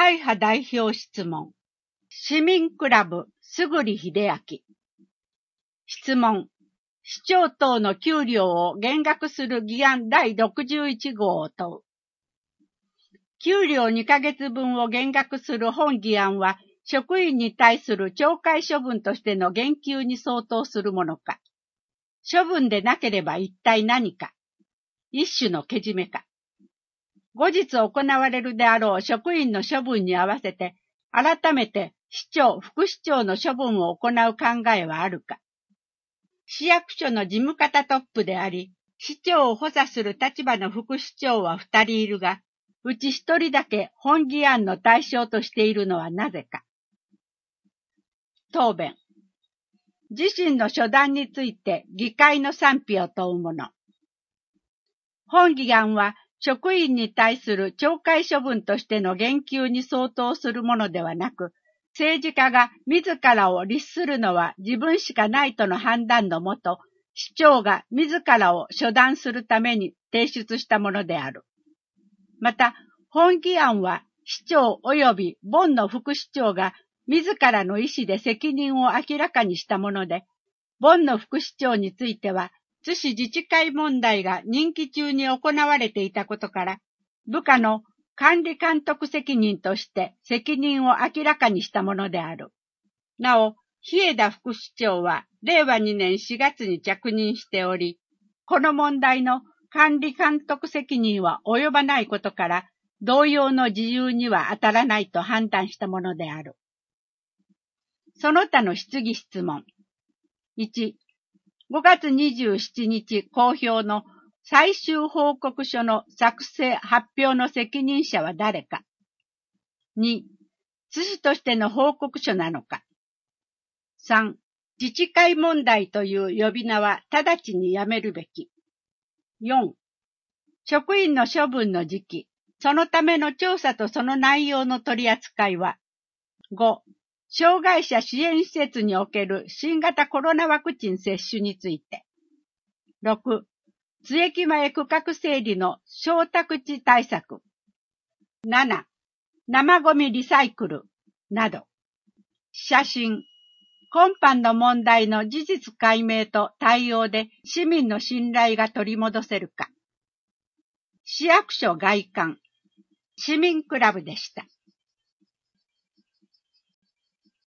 会派代表質問。市民クラブ、すぐり秀明。質問。市長等の給料を減額する議案第61号を問う。給料2ヶ月分を減額する本議案は、職員に対する懲戒処分としての減給に相当するものか。処分でなければ一体何か。一種のけじめか。後日行われるであろう職員の処分に合わせて、改めて市長、副市長の処分を行う考えはあるか。市役所の事務方トップであり、市長を補佐する立場の副市長は2人いるが、うち1人だけ本議案の対象としているのはなぜか。答弁。自身の初段について議会の賛否を問うもの。本議案は職員に対する懲戒処分としての減給に相当するものではなく、政治家が自らを律するのは自分しかないとの判断のもと、市長が自らを処断するために提出したものである。また、本議案は市長及び本の副市長が自らの意思で責任を明らかにしたもので、本の副市長については、津市自治会問題が任期中に行われていたことから、部下の管理監督責任として責任を明らかにしたものである。なお、日枝副市長は令和2年4月に着任しており、この問題の管理監督責任は及ばないことから、同様の事由には当たらないと判断したものである。その他の質疑質問。1、5月27日公表の最終報告書の作成発表の責任者は誰か。2、津市としての報告書なのか。3、自治会問題という呼び名は直ちにやめるべき。4、職員の処分の時期、そのための調査とその内容の取り扱いは。5、障害者支援施設における新型コロナワクチン接種について。6、津駅前区画整理の小宅地対策。7、生ゴミリサイクルなど。写真。今般の問題の事実解明と対応で市民の信頼が取り戻せるか。市役所外観。市民クラブでした。